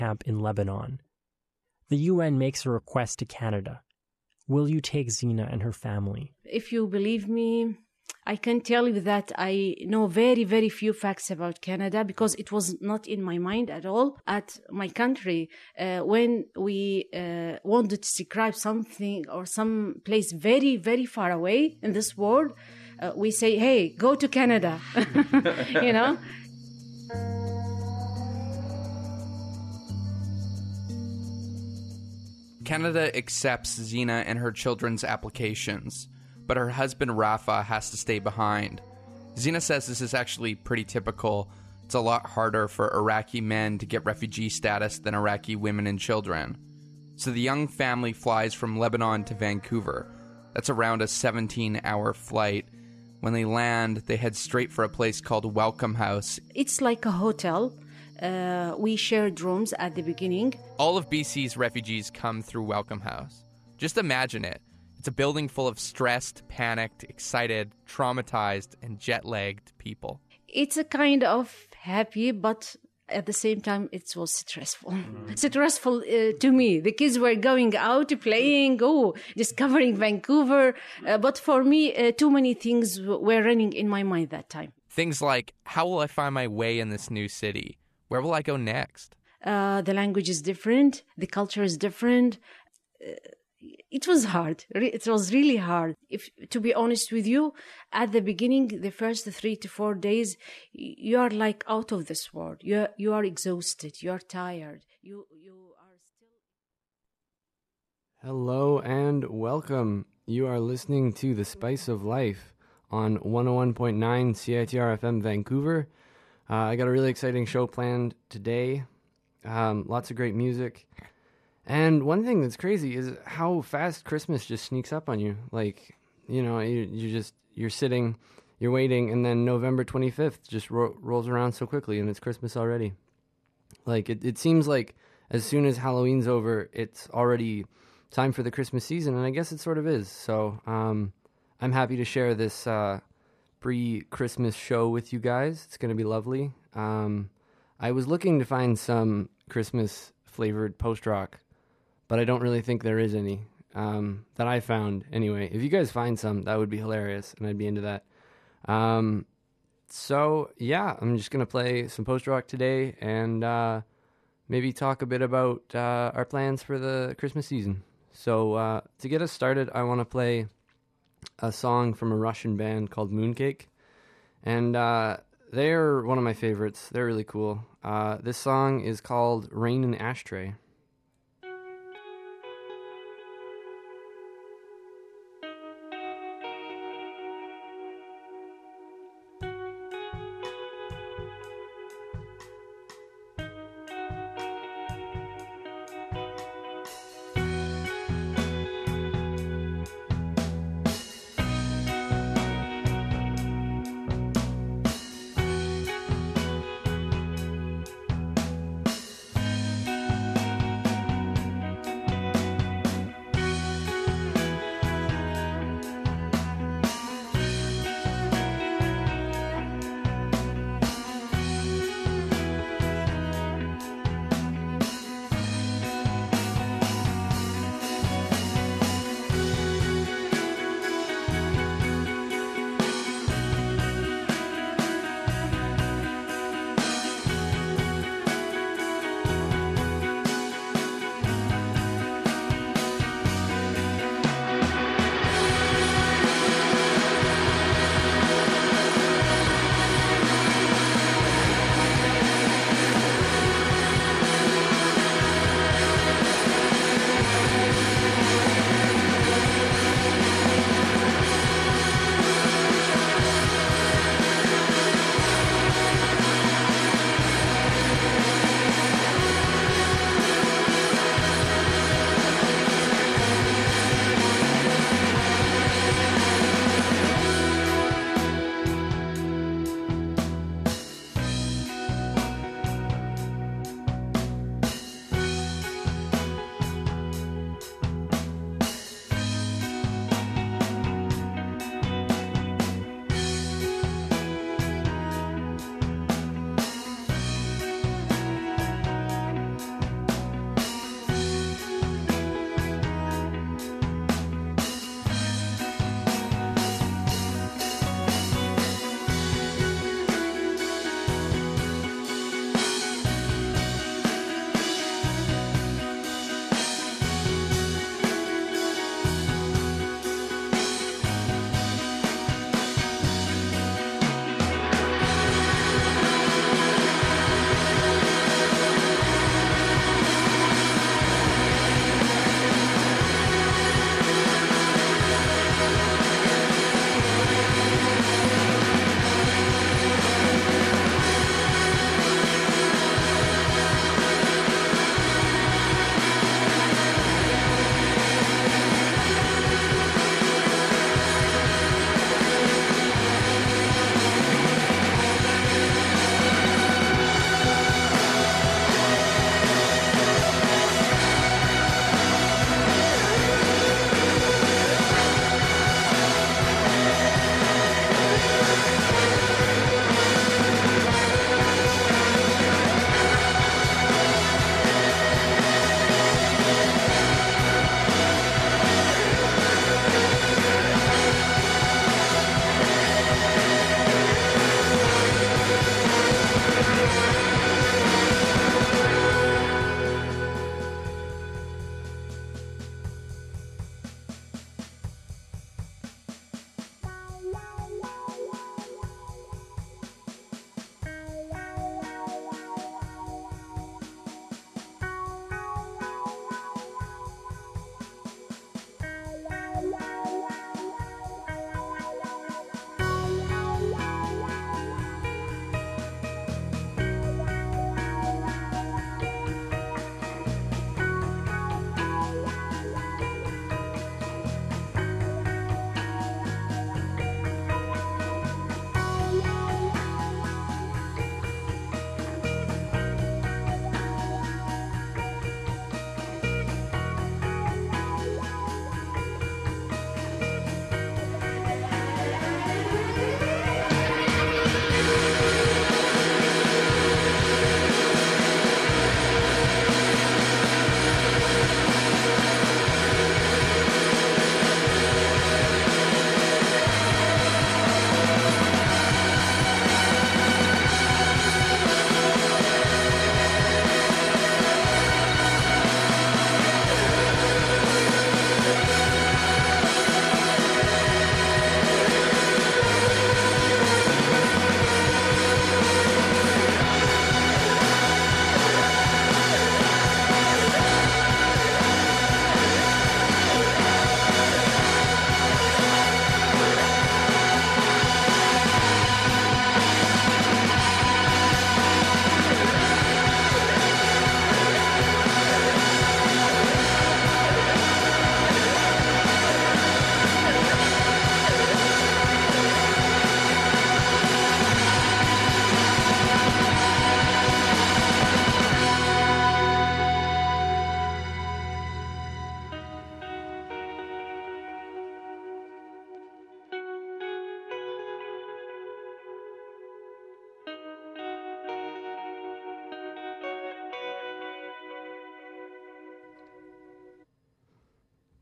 camp in Lebanon. The UN makes a request to Canada. Will you take Zina and her family? If you believe me, I can tell you that I know very, very few facts about Canada because it was not in my mind at all. At my country, when we wanted to describe something or some place very, very far away in this world, we say, hey, go to Canada, you know? Canada accepts Zina and her children's applications, but her husband Rafa has to stay behind. Zina says this is actually pretty typical. It's a lot harder for Iraqi men to get refugee status than Iraqi women and children. So the young family flies from Lebanon to Vancouver. That's around a 17-hour flight. When they land, they head straight for a place called Welcome House. It's like a hotel. We shared rooms at the beginning. All of BC's refugees come through Welcome House. Just imagine it. It's a building full of stressed, panicked, excited, traumatized, and jet-lagged people. It's a kind of happy, but at the same time, it was stressful. Stressful to me. The kids were going out, playing, discovering Vancouver. But for me, too many things were running in my mind that time. Things like, how will I find my way in this new city? Where will I go next? The language is different. The culture is different. It was hard. It was really hard. To be honest with you, at the beginning, the first 3 to 4 days, you are like out of this world. You are exhausted. You are tired. You are still. Hello and welcome. You are listening to The Spice of Life on 101.9 CITR FM Vancouver. I got a really exciting show planned today. Lots of great music. And one thing that's crazy is how fast Christmas just sneaks up on you. Like, you know, you're sitting, you're waiting, and then November 25th just rolls around so quickly, and it's Christmas already. Like, it seems like as soon as Halloween's over, it's already time for the Christmas season, and I guess it sort of is. So I'm happy to share this pre-Christmas show with you guys. It's going to be lovely. I was looking to find some Christmas-flavored post-rock, but I don't really think there is any that I found anyway. If you guys find some, that would be hilarious, and I'd be into that. So, yeah, I'm just going to play some post-rock today and maybe talk a bit about our plans for the Christmas season. So, to get us started, I want to play a song from a Russian band called Mooncake, and they're one of my favorites. They're really cool. This song is called Rain in Ashtray.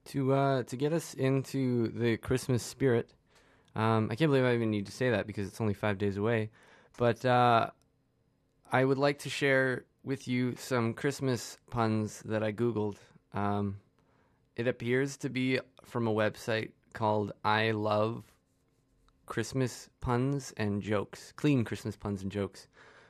To get us into the Christmas spirit. I can't believe I even need to say that because it's only 5 days away. But I would like to share with you some Christmas puns that I Googled. It appears to be from a website called I Love Christmas Puns and Jokes. Clean Christmas Puns and Jokes.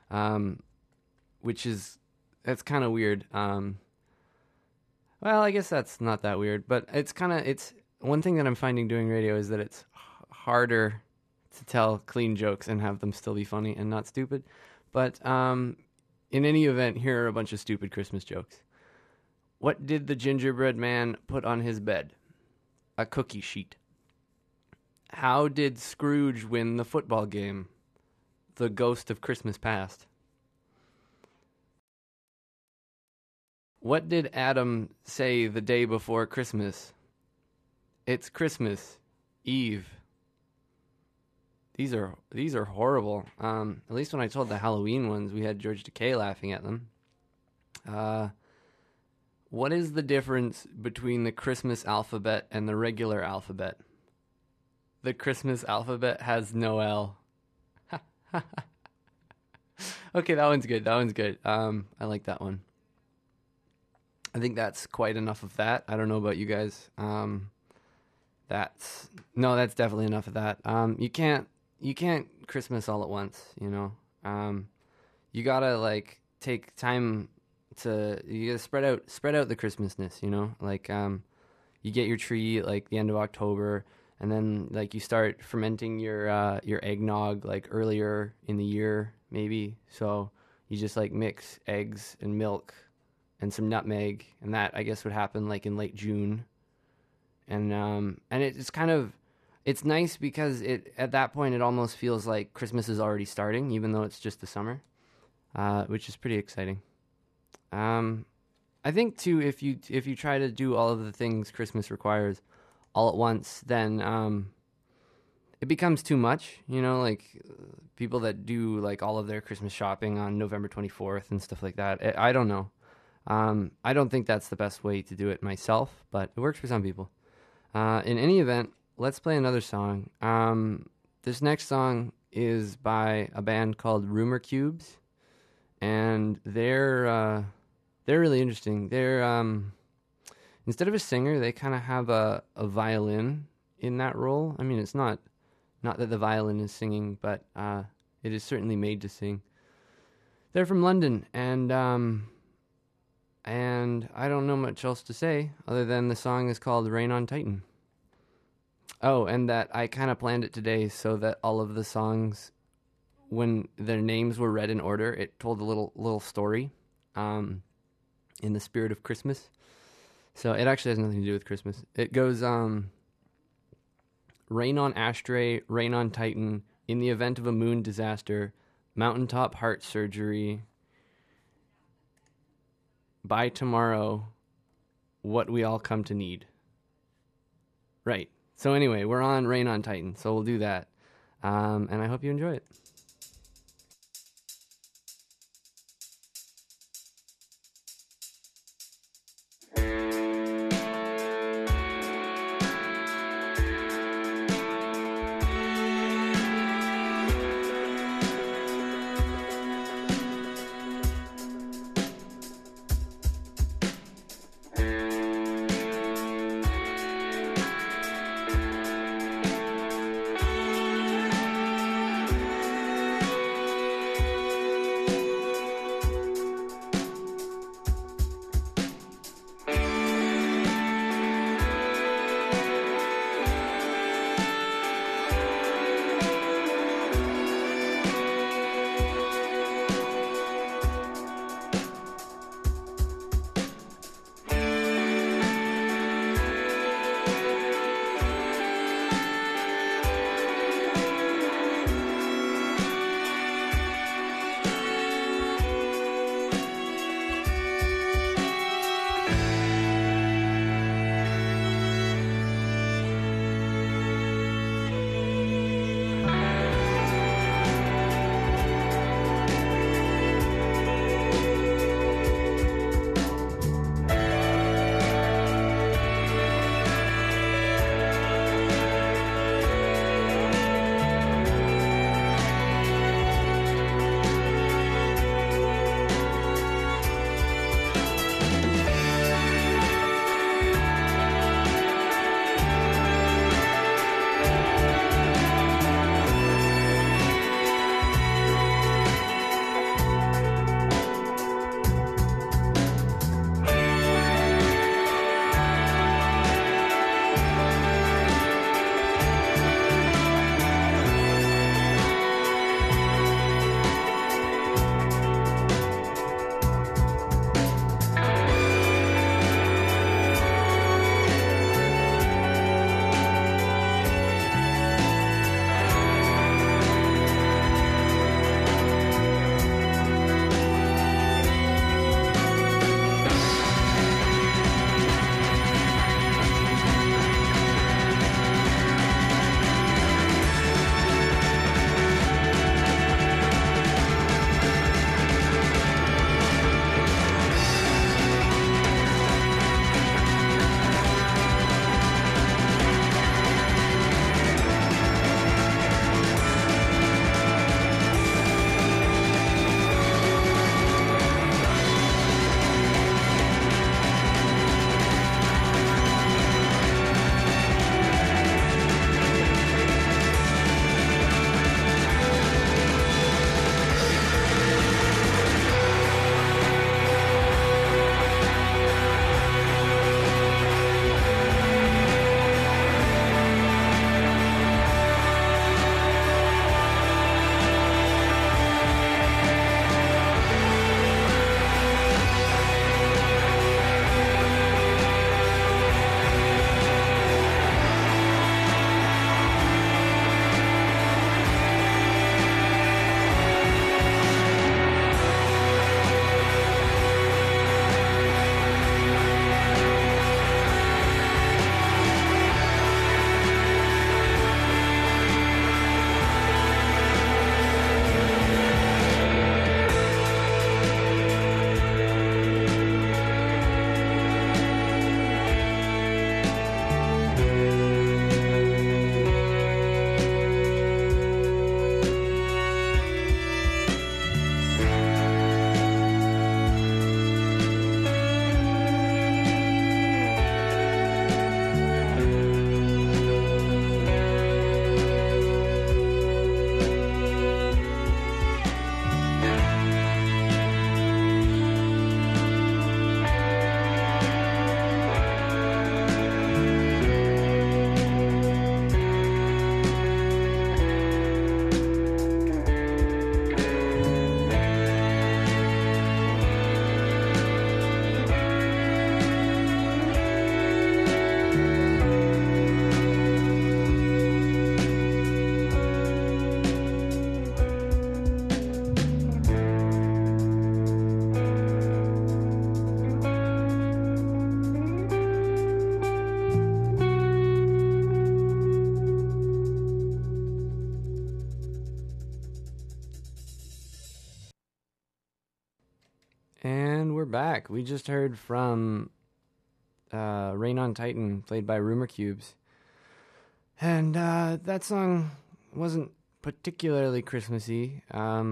That's kind of weird. Well, I guess that's not that weird, but it's one thing that I'm finding doing radio is that it's harder to tell clean jokes and have them still be funny and not stupid. But in any event, here are a bunch of stupid Christmas jokes. What did the gingerbread man put on his bed? A cookie sheet. How did Scrooge win the football game? The ghost of Christmas past. What did Adam say the day before Christmas? It's Christmas Eve. These are horrible. At least when I told the Halloween ones, we had George Takei laughing at them. What is the difference between the Christmas alphabet and the regular alphabet? The Christmas alphabet has no L. Okay, that one's good. I like that one. I think that's quite enough of that. I don't know about you guys. That's definitely enough of that. You can't Christmas all at once, you know. You gotta take time you gotta spread out the Christmasness, you know. You get your tree the end of October, and then you start fermenting your eggnog earlier in the year maybe. So you just mix eggs and milk and some nutmeg, and that I guess would happen in late June. And it's nice because at that point it almost feels like Christmas is already starting, even though it's just the summer, which is pretty exciting. I think too, if you try to do all of the things Christmas requires all at once, then it becomes too much, you know, people that do all of their Christmas shopping on November 24th and stuff like that. I don't know. I don't think that's the best way to do it myself, but it works for some people. In any event, let's play another song. This next song is by a band called Rumor Cubes, and they're really interesting. They're instead of a singer, they kind of have a violin in that role. I mean, it's not that the violin is singing, but it is certainly made to sing. They're from London, and I don't know much else to say other than the song is called Rain on Titan. Oh, and that I kind of planned it today so that all of the songs, when their names were read in order, it told a little story in the spirit of Christmas. So it actually has nothing to do with Christmas. It goes, Rain on Ashtray, Rain on Titan, in the event of a moon disaster, mountaintop heart surgery, by tomorrow, what we all come to need. Right. So anyway, we're on Rain on Titan, so we'll do that. And I hope you enjoy it. back. We just heard from Rain on Titan, played by Rumor Cubes. And that song wasn't particularly Christmassy.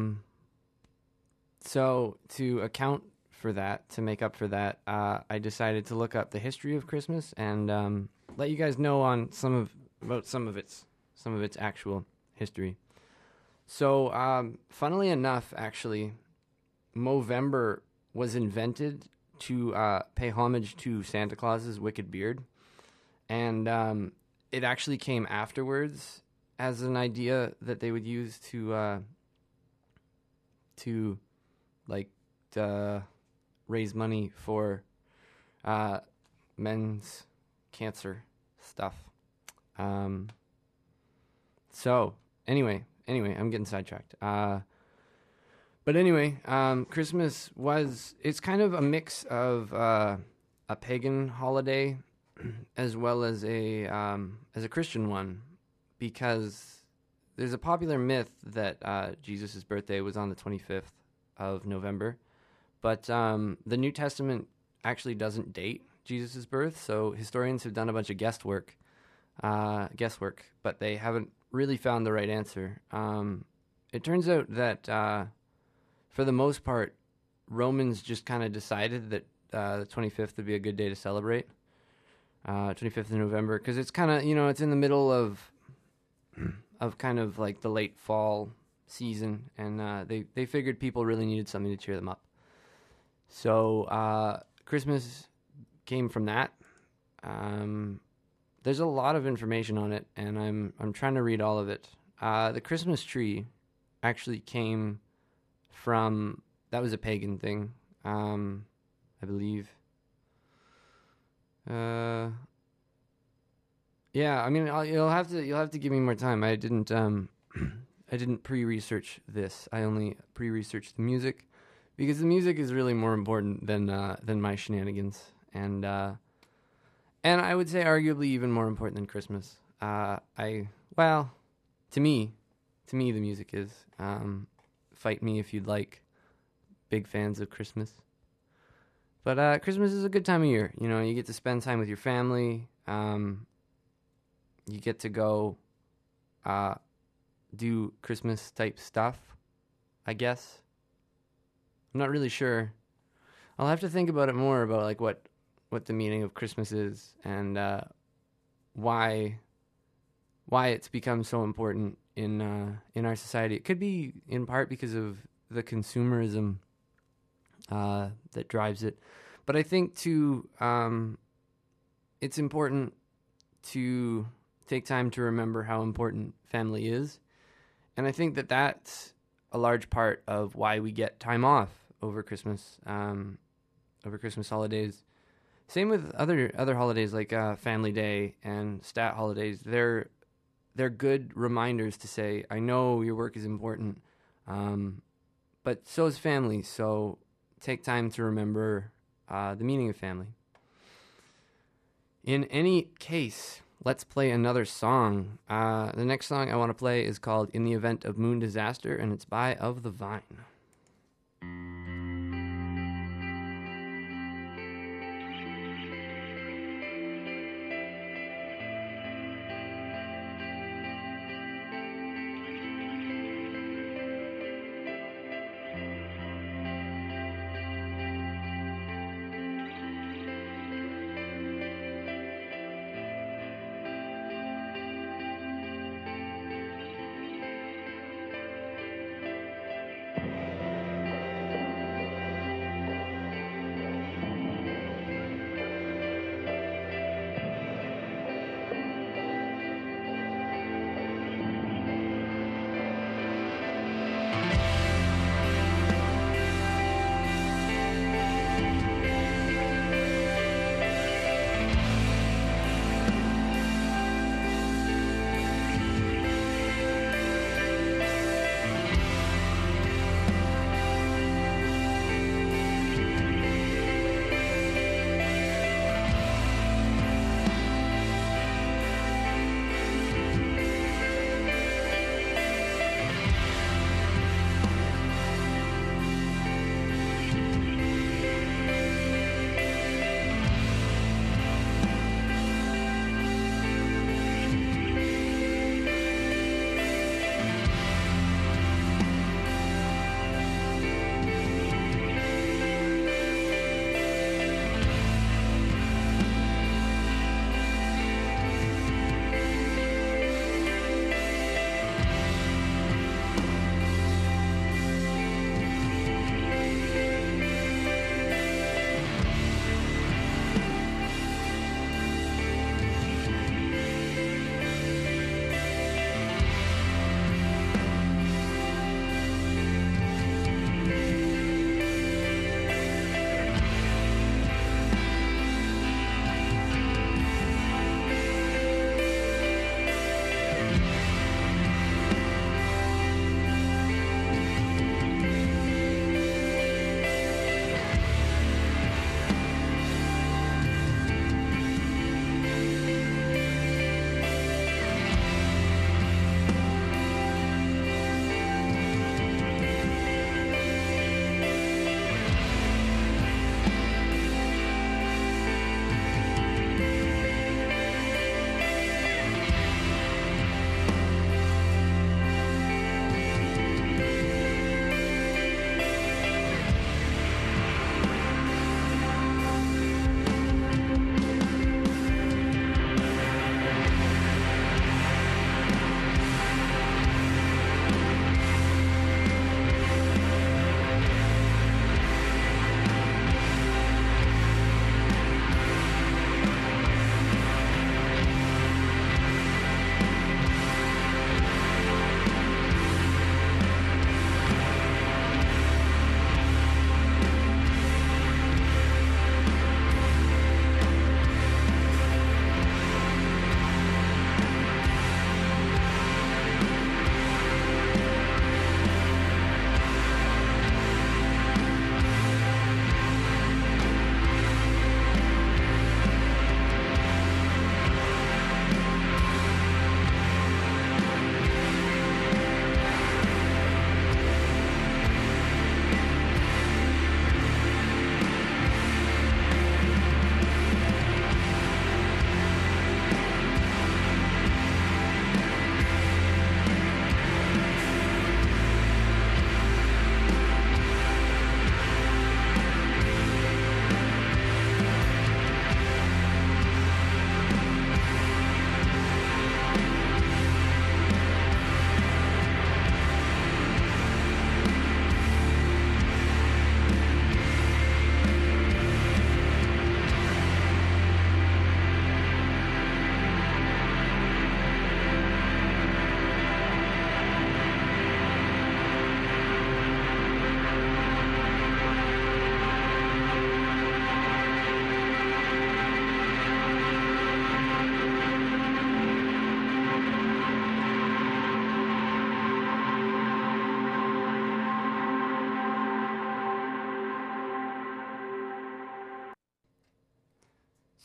So to account for that, to make up for that, I decided to look up the history of Christmas and let you guys know on about some of its actual history. So, funnily enough, actually, Movember was invented to pay homage to Santa Claus's wicked beard, and it actually came afterwards as an idea that they would use to raise money for men's cancer stuff. So anyway, I'm getting sidetracked. But anyway, Christmas it's kind of a mix of a pagan holiday as well as a Christian one, because there's a popular myth that Jesus' birthday was on the 25th of November, but the New Testament actually doesn't date Jesus' birth, so historians have done a bunch of guesswork, but they haven't really found the right answer. It turns out that for the most part, Romans just kind of decided that the 25th would be a good day to celebrate, 25th of November, because it's kind of, it's in the middle of kind of like the late fall season, and they figured people really needed something to cheer them up. So Christmas came from that. There's a lot of information on it, and I'm trying to read all of it. The Christmas tree actually came from, that was a pagan thing, I believe. Yeah, I mean, you'll have to give me more time. I didn't pre-research this. I only pre-researched the music, because the music is really more important than my shenanigans, and I would say arguably even more important than Christmas. To me, the music is. Fight me if you'd like. Big fans of Christmas. But Christmas is a good time of year. You get to spend time with your family. You get to go do Christmas type stuff, I guess. I'm not really sure. I'll have to think about it more, about like what the meaning of Christmas is, and why it's become so important in our society. It could be in part because of the consumerism that drives it, but I think too it's important to take time to remember how important family is, and I think that that's a large part of why we get time off over Christmas, over Christmas holidays. Same with other holidays like Family Day and stat holidays. They're good reminders to say, I know your work is important, but so is family. So take time to remember the meaning of family. In any case, let's play another song. The next song I want to play is called In the Event of Moon Disaster, and it's by Of the Vine.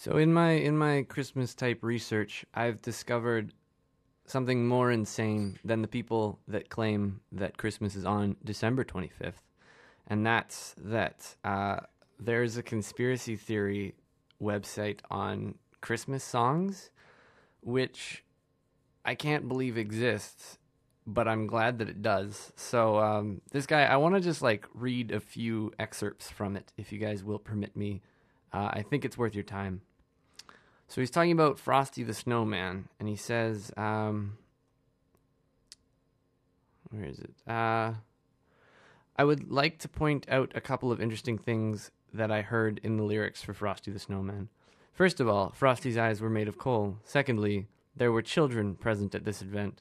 So in my Christmas type research, I've discovered something more insane than the people that claim that Christmas is on December 25th. And that's that there's a conspiracy theory website on Christmas songs, which I can't believe exists, but I'm glad that it does. So this guy, I want to just read a few excerpts from it, if you guys will permit me. I think it's worth your time. So he's talking about Frosty the Snowman, and he says, where is it? I would like to point out a couple of interesting things that I heard in the lyrics for Frosty the Snowman. First of all, Frosty's eyes were made of coal. Secondly, there were children present at this event.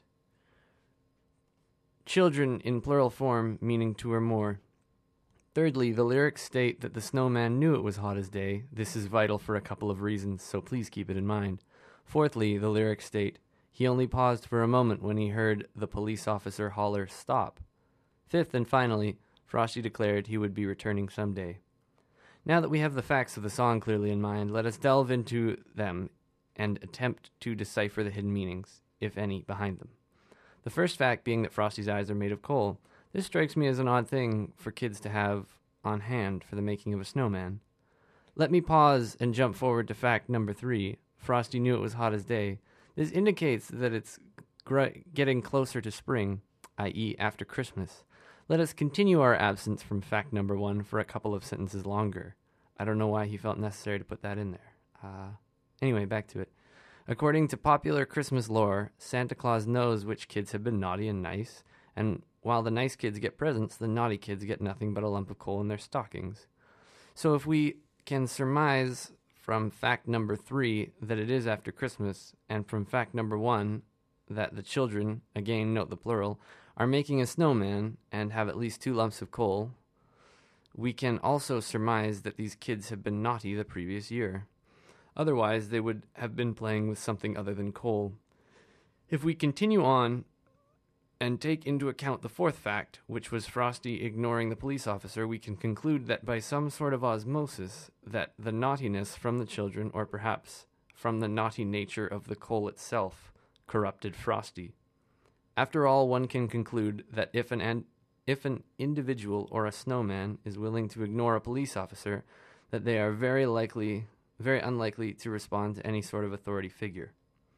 Children in plural form, meaning two or more. Thirdly, the lyrics state that the snowman knew it was hot as day. This is vital for a couple of reasons, so please keep it in mind. Fourthly, the lyrics state, he only paused for a moment when he heard the police officer holler, stop. Fifth and finally, Frosty declared he would be returning someday. Now that we have the facts of the song clearly in mind, let us delve into them and attempt to decipher the hidden meanings, if any, behind them. The first fact being that Frosty's eyes are made of coal. This strikes me as an odd thing for kids to have on hand for the making of a snowman. Let me pause and jump forward to fact number 3. Frosty knew it was hot as day. This indicates that it's getting closer to spring, i.e. after Christmas. Let us continue our absence from fact number 1 for a couple of sentences longer. I don't know why he felt necessary to put that in there. Anyway, back to it. According to popular Christmas lore, Santa Claus knows which kids have been naughty and nice, and while the nice kids get presents, the naughty kids get nothing but a lump of coal in their stockings. So if we can surmise from fact number 3 that it is after Christmas, and from fact number 1 that the children, again note the plural, are making a snowman and have at least 2 lumps of coal, we can also surmise that these kids have been naughty the previous year. Otherwise, they would have been playing with something other than coal. If we continue on and take into account the 4th fact, which was Frosty ignoring the police officer, we can conclude that by some sort of osmosis, that the naughtiness from the children, or perhaps from the naughty nature of the coal itself, corrupted Frosty. After all, one can conclude that if an individual or a snowman is willing to ignore a police officer, that they are very unlikely to respond to any sort of authority figure.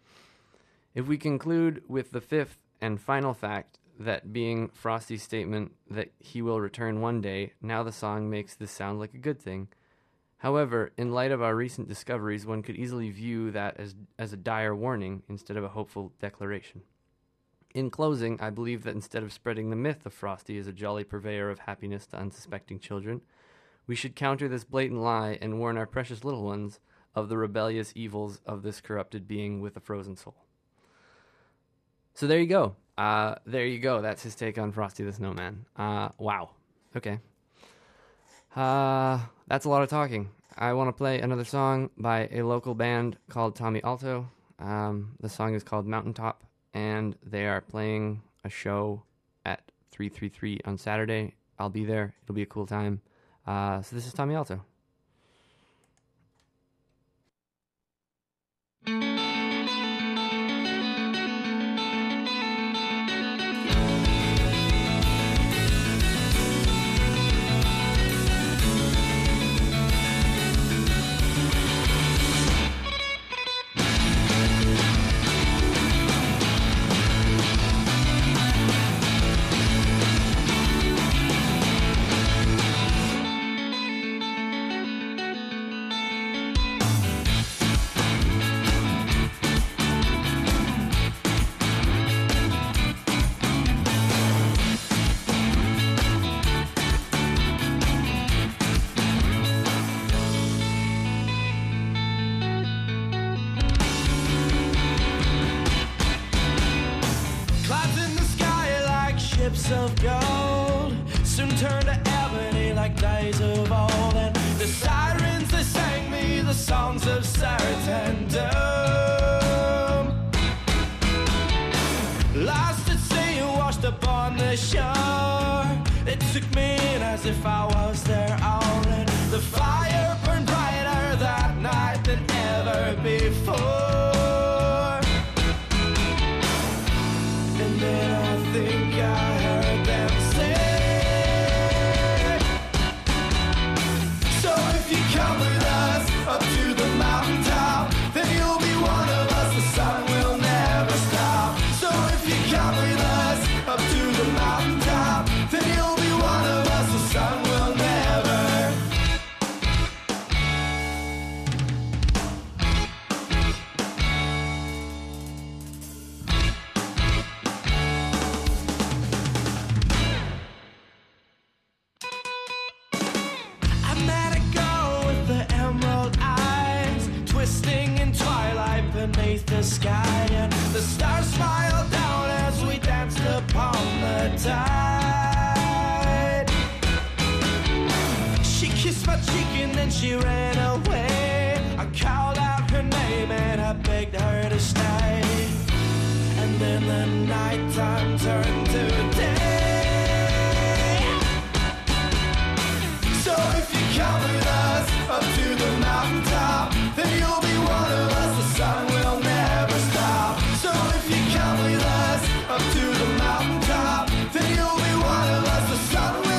If we conclude with the 5th and final fact, that being Frosty's statement that he will return one day, now the song makes this sound like a good thing. However, in light of our recent discoveries, one could easily view that as a dire warning instead of a hopeful declaration. In closing, I believe that instead of spreading the myth of Frosty as a jolly purveyor of happiness to unsuspecting children, we should counter this blatant lie and warn our precious little ones of the rebellious evils of this corrupted being with a frozen soul. So there you go. That's his take on Frosty the Snowman. Wow. Okay. That's a lot of talking. I want to play another song by a local band called Tommy Alto. The song is called Mountaintop, and they are playing a show at 333 on Saturday. I'll be there. It'll be a cool time. So this is Tommy Alto. Of gold soon turned to ebony like days of old, and the sirens they sang me the songs of sorrow and doom. Lost at sea, washed upon the shore, it took me in as if I was their own, and the fire burned brighter that night than ever the sky, and the stars smiled down as we danced upon the tide. She kissed my cheek and then she ran away. I called out her name and I begged her to stay. And then the nighttime turned to day. So if you come with us up to the mountaintop, then you'll be one of us, the sun will never stop. So if you come with us up to the mountaintop, then you'll be one of us, the sun will never.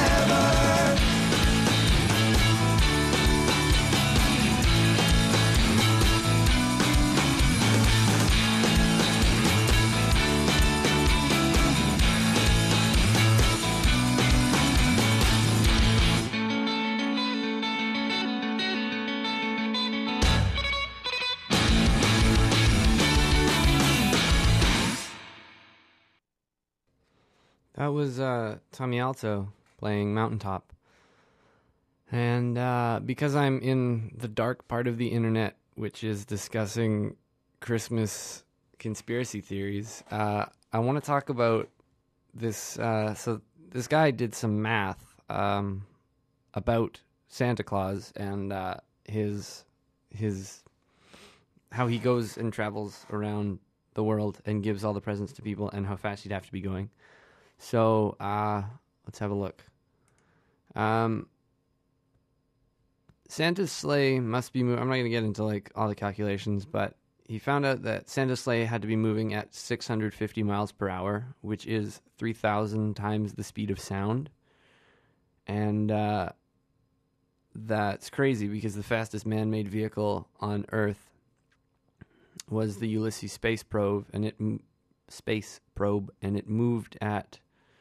That was Tommy Alto playing Mountaintop. And because I'm in the dark part of the internet, which is discussing Christmas conspiracy theories, I want to talk about this. So this guy did some math about Santa Claus and his how he goes and travels around the world and gives all the presents to people and how fast he'd have to be going. So, let's have a look. Santa's sleigh must be moving. I'm not going to get into like all the calculations, but he found out that Santa's sleigh had to be moving at 650 miles per hour, which is 3,000 times the speed of sound. And that's crazy because the fastest man-made vehicle on Earth was the Ulysses space probe, and it moved at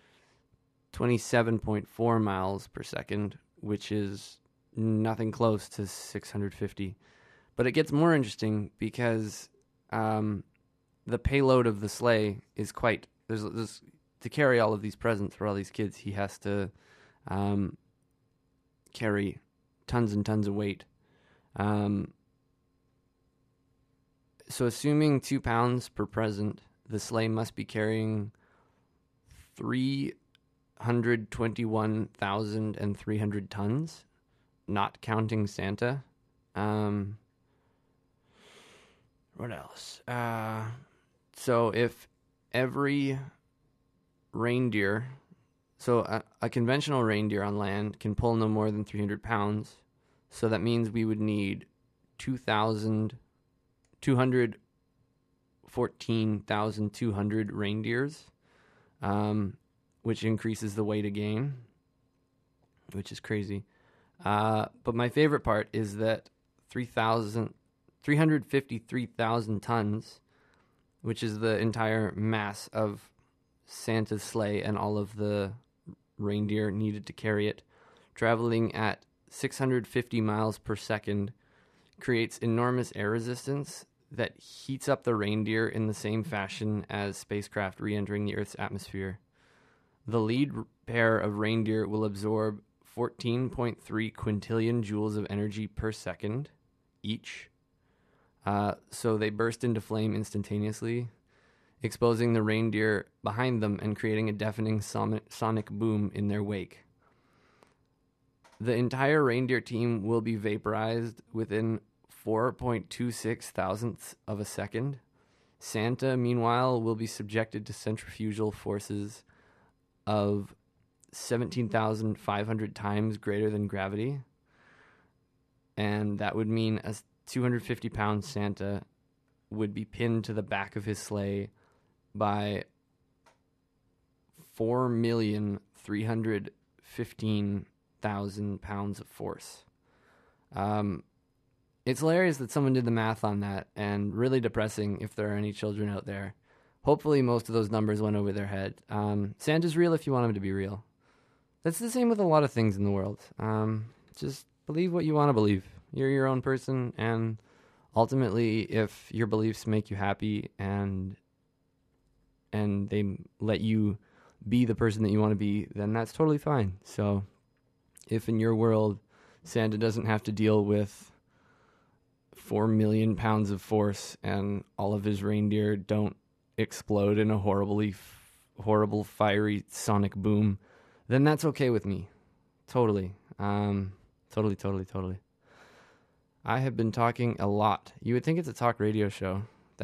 27.4 miles per second, which is nothing close to 650. But it gets more interesting because the payload of the sleigh is quite... There's to carry all of these presents for all these kids, he has to carry tons and tons of weight. So assuming 2 pounds per present, the sleigh must be carrying 321,300 tons, not counting Santa. What else? So if every reindeer, so a conventional reindeer on land can pull no more than 300 pounds, so that means we would need 214,200 reindeers, which increases the weight again, which is crazy. But my favorite part is that 353,000 tons, which is the entire mass of Santa's sleigh and all of the reindeer needed to carry it, traveling at 650 miles per second, creates enormous air resistance that heats up the reindeer in the same fashion as spacecraft re-entering the Earth's atmosphere. The lead pair of reindeer will absorb 14.3 quintillion joules of energy per second each. So they burst into flame instantaneously, exposing the reindeer behind them and creating a deafening sonic boom in their wake. The entire reindeer team will be vaporized within 4.26 thousandths of a second. Santa, meanwhile, will be subjected to centrifugal forces of 17,500 times greater than gravity. And that would mean a 250-pound Santa would be pinned to the back of his sleigh by 4,315,000 pounds of force. It's hilarious that someone did the math on that, and really depressing if there are any children out there. Hopefully most of those numbers went over their head. Santa's real if you want him to be real. That's the same with a lot of things in the world. Just believe what you want to believe. You're your own person, and ultimately, if your beliefs make you happy and they let you be the person that you want to be, then that's totally fine. So if in your world Santa doesn't have to deal with 4 million pounds of force and all of his reindeer don't explode in a horrible fiery sonic boom, then that's okay with me. Totally. Totally. I have been talking a lot. You would think it's a talk radio show.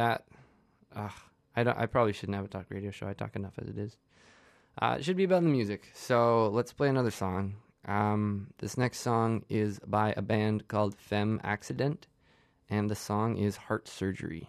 I probably shouldn't have a talk radio show. I talk enough as it is. It should be about the music. So let's play another song. This next song is by a band called Femme Accident, and the song is Heart Surgery.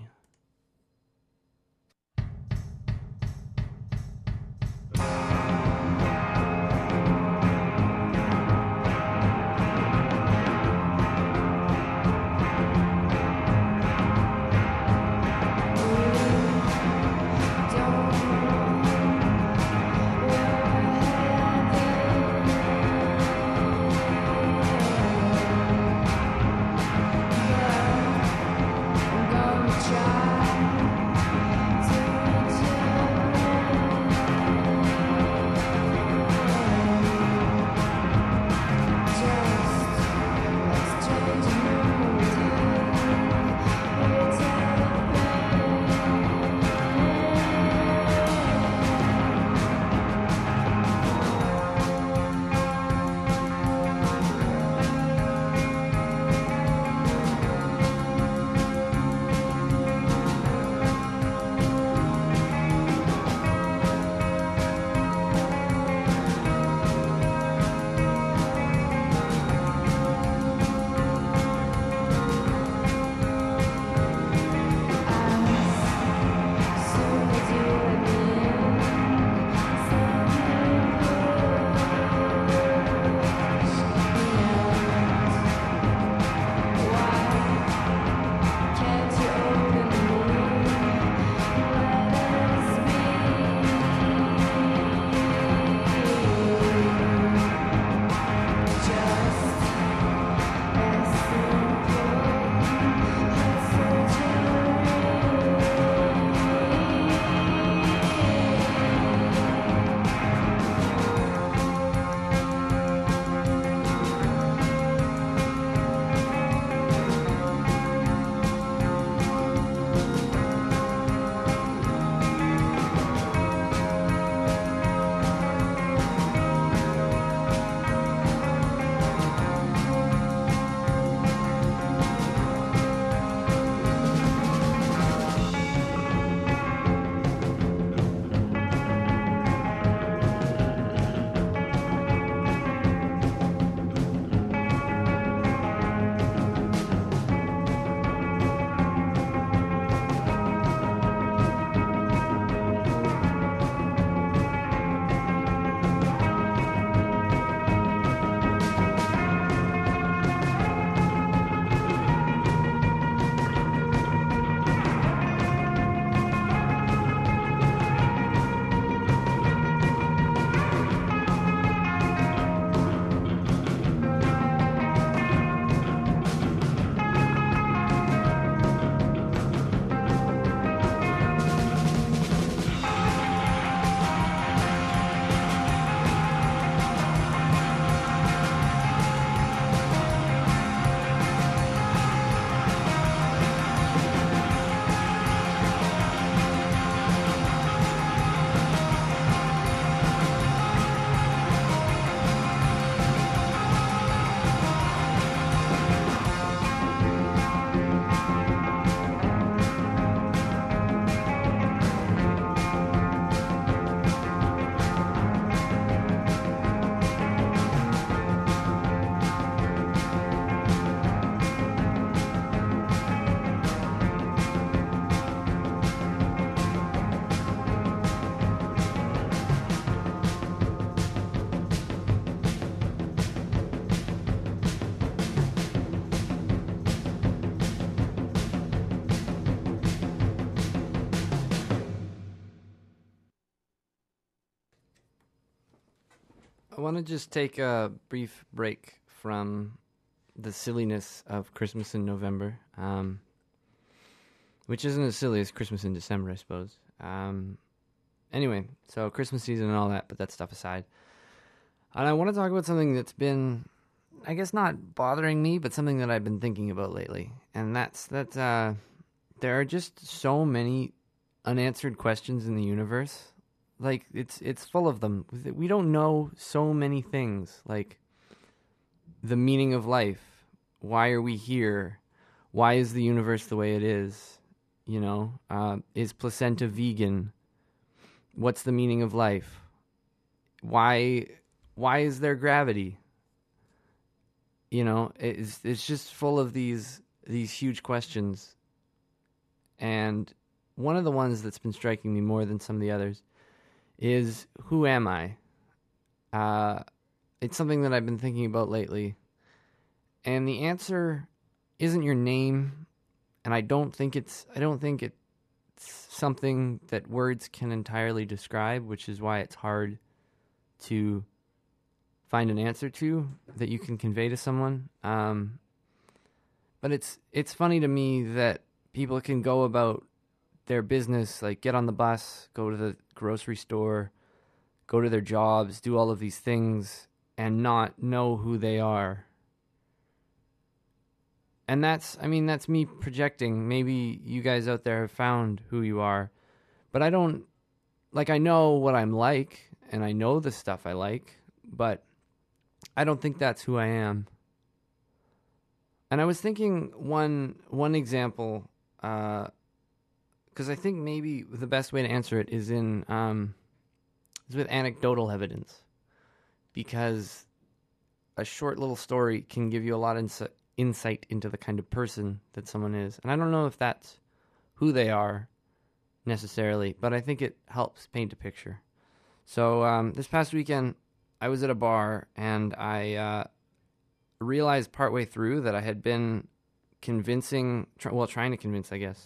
I want to just take a brief break from the silliness of Christmas in November, which isn't as silly as Christmas in December, I suppose. Anyway, so Christmas season and all that, but that stuff aside. And I want to talk about something that's been I guess not bothering me, but something that I've been thinking about lately. And that's that there are just so many unanswered questions in the universe. Like, it's full of them. We don't know so many things, like the meaning of life. Why are we here? Why is the universe the way it is? You know, is placenta vegan? What's the meaning of life? Why is there gravity? You know, it's just full of these huge questions. And one of the ones that's been striking me more than some of the others is, who am I? It's something that I've been thinking about lately. And the answer isn't your name, and I don't think it's something that words can entirely describe, which is why it's hard to find an answer to that you can convey to someone. But it's funny to me that people can go about their business, like get on the bus, go to the grocery store, go to their jobs, do all of these things, and not know who they are. And that's me projecting. Maybe you guys out there have found who you are, but I don't, like, I know what I'm like, and I know the stuff I like, but I don't think that's who I am. And I was thinking one example, because I think maybe the best way to answer it is with anecdotal evidence, because a short little story can give you a lot of insight into the kind of person that someone is. And I don't know if that's who they are necessarily, but I think it helps paint a picture. So this past weekend, I was at a bar, and I realized partway through that I had been trying to convince, I guess,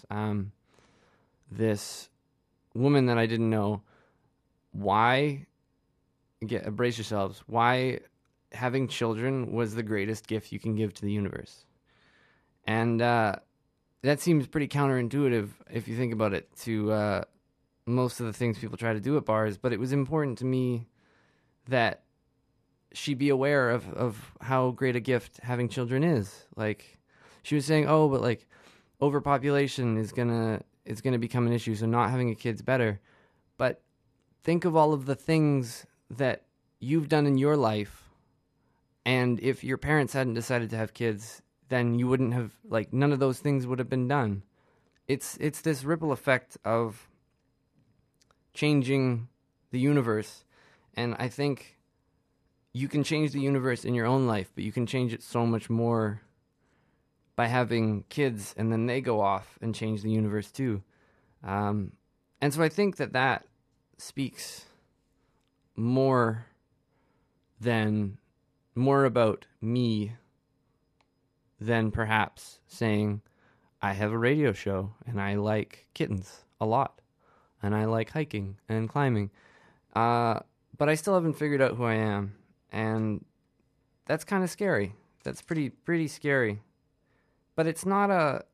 this woman that I didn't know why, brace yourselves, why having children was the greatest gift you can give to the universe. And that seems pretty counterintuitive if you think about it to most of the things people try to do at bars, but it was important to me that she be aware of how great a gift having children is. Like, she was saying, oh, but like overpopulation is gonna become an issue, so not having a kid's better. But think of all of the things that you've done in your life, and if your parents hadn't decided to have kids, then you wouldn't have, like, none of those things would have been done. It's this ripple effect of changing the universe, and I think you can change the universe in your own life, but you can change it so much more by having kids, and then they go off and change the universe too. And so I think that speaks more about me than perhaps saying, I have a radio show and I like kittens a lot and I like hiking and climbing. But I still haven't figured out who I am, and that's kind of scary. That's pretty scary. But it's not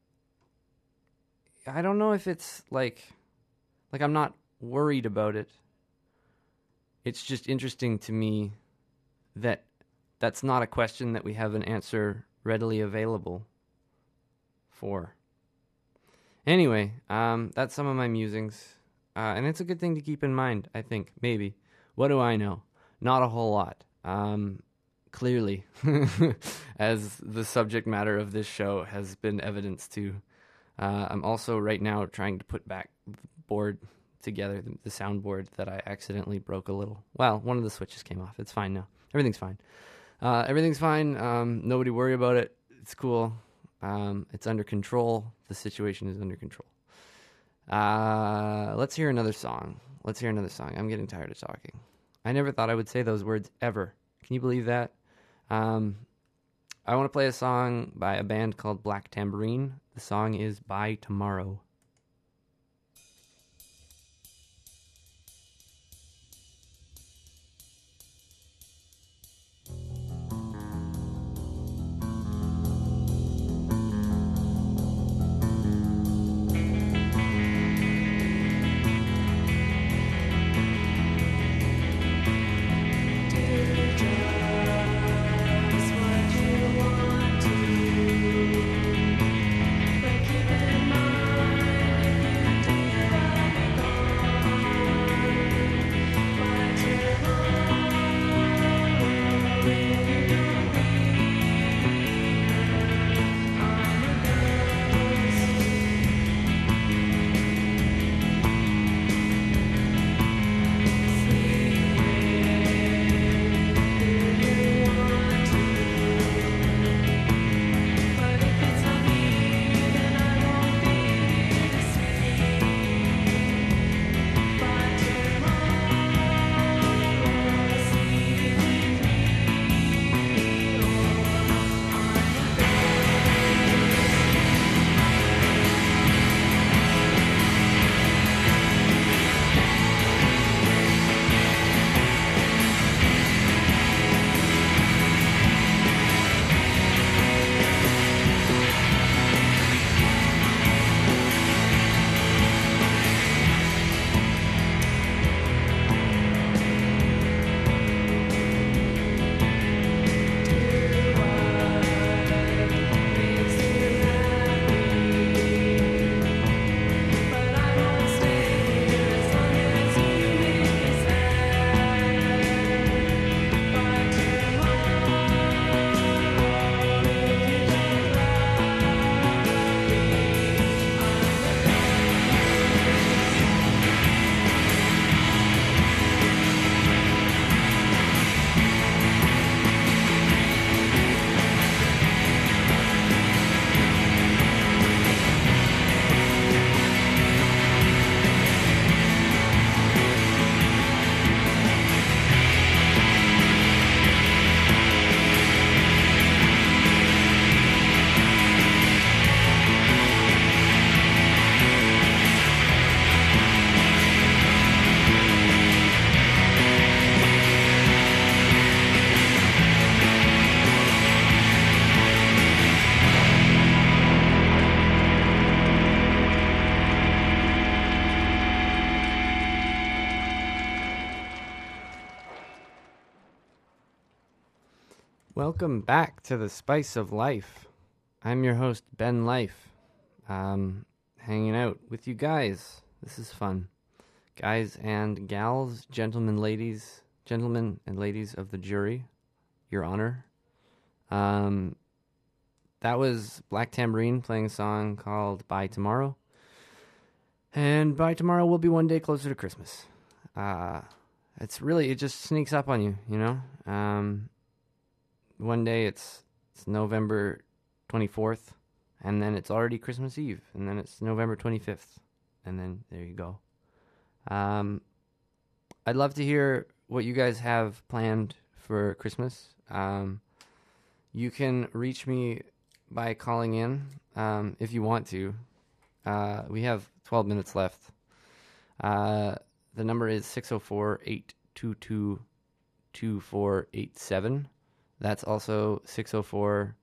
I don't know if it's like I'm not worried about it. It's just interesting to me that that's not a question that we have an answer readily available for. Anyway, that's some of my musings. And it's a good thing to keep in mind, I think, maybe. What do I know? Not a whole lot. Clearly, as the subject matter of this show has been evidence to. I'm also right now trying to put back the board together, the soundboard that I accidentally broke a little. Well, one of the switches came off. It's fine now. Everything's fine. Nobody worry about it. It's cool. It's under control. The situation is under control. Let's hear another song. I'm getting tired of talking. I never thought I would say those words ever. Can you believe that? I want to play a song by a band called Black Tambourine. The song is By Tomorrow. Just what Welcome back to the Spice of Life. I'm your host, Ben Life. Hanging out with you guys. This is fun. Guys and gals, gentlemen and ladies of the jury, Your Honor. That was Black Tambourine playing a song called By Tomorrow. And by tomorrow will be one day closer to Christmas. It just sneaks up on you, you know? One day it's November 24th, and then it's already Christmas Eve, and then it's November 25th, and then there you go. I'd love to hear what you guys have planned for Christmas. You can reach me by calling in if you want to. We have 12 minutes left. The number is 604-822-2487. That's also 604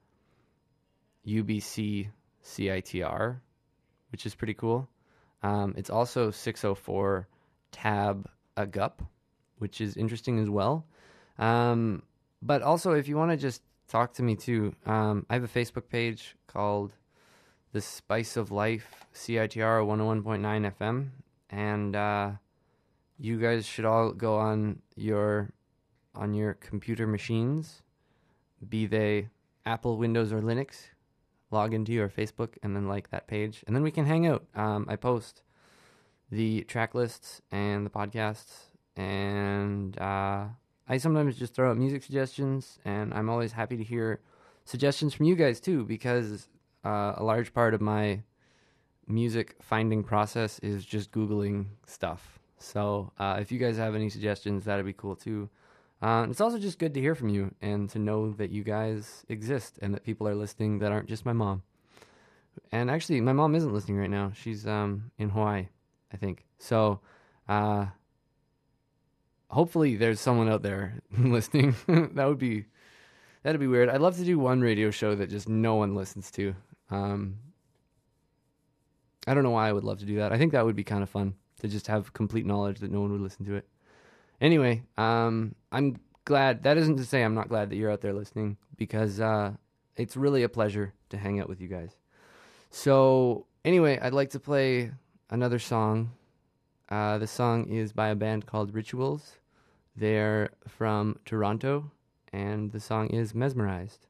UBC CITR, which is pretty cool. It's also 604 Tab AGUP, which is interesting as well. But also, if you want to just talk to me too, I have a Facebook page called The Spice of Life CITR 101.9 FM, and you guys should all go on your computer machines, be they Apple, Windows, or Linux, log into your Facebook and then like that page, and then we can hang out. I post the track lists and the podcasts, and I sometimes just throw out music suggestions, and I'm always happy to hear suggestions from you guys too, because a large part of my music finding process is just Googling stuff. So if you guys have any suggestions, that'd be cool too. It's also just good to hear from you and to know that you guys exist and that people are listening that aren't just my mom. And actually, my mom isn't listening right now. She's in Hawaii, I think. So hopefully there's someone out there listening. That'd be weird. I'd love to do one radio show that just no one listens to. I don't know why I would love to do that. I think that would be kind of fun to just have complete knowledge that no one would listen to it. Anyway, I'm glad. That isn't to say I'm not glad that you're out there listening, because it's really a pleasure to hang out with you guys. So anyway, I'd like to play another song. The song is by a band called Rituals. They're from Toronto, and the song is Mesmerized.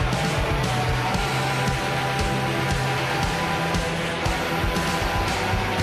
Mesmerized.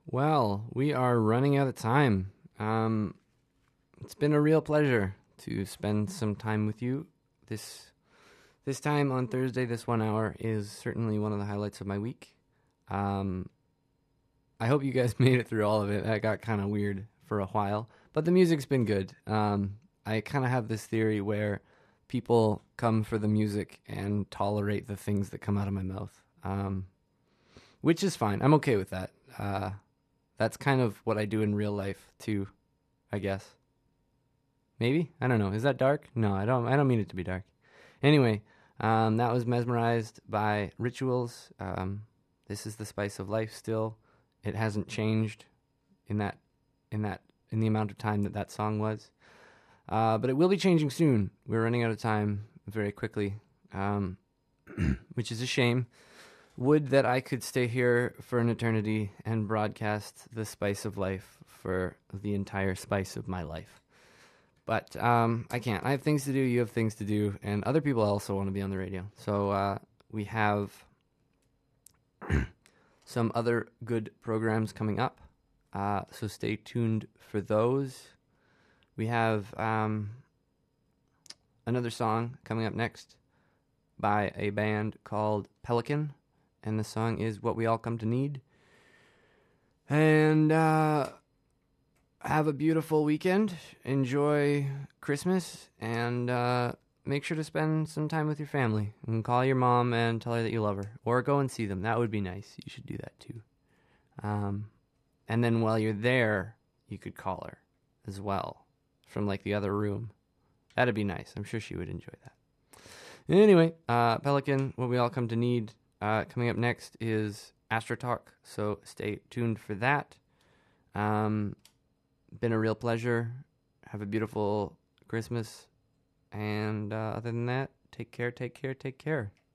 Well, we are running out of time. It's been a real pleasure to spend some time with you. This time on Thursday, this 1 hour is certainly one of the highlights of my week. I hope you guys made it through all of it. That got kind of weird for a while, but the music's been good. I kind of have this theory where people come for the music and tolerate the things that come out of my mouth, which is fine. I'm okay with that. That's kind of what I do in real life too, I guess. Maybe? I don't know. Is that dark? No, I don't mean it to be dark. Anyway, that was Mesmerized by Rituals. This is the spice of life still. It hasn't changed in the amount of time that song was. But it will be changing soon. We're running out of time very quickly, which is a shame. Would that I could stay here for an eternity and broadcast the spice of life for the entire spice of my life. But I can't. I have things to do, you have things to do, and other people also want to be on the radio. So we have some other good programs coming up. So stay tuned for those. We have another song coming up next by a band called Pelican. And the song is What We All Come to Need. And have a beautiful weekend. Enjoy Christmas. And make sure to spend some time with your family. And call your mom and tell her that you love her. Or go and see them. That would be nice. You should do that too. And then while you're there, you could call her as well. From like the other room. That'd be nice. I'm sure she would enjoy that. Anyway, Pelican, What We All Come to Need. Coming up next is Astro Talk, so stay tuned for that. Been a real pleasure. Have a beautiful Christmas. And other than that, take care, take care, take care.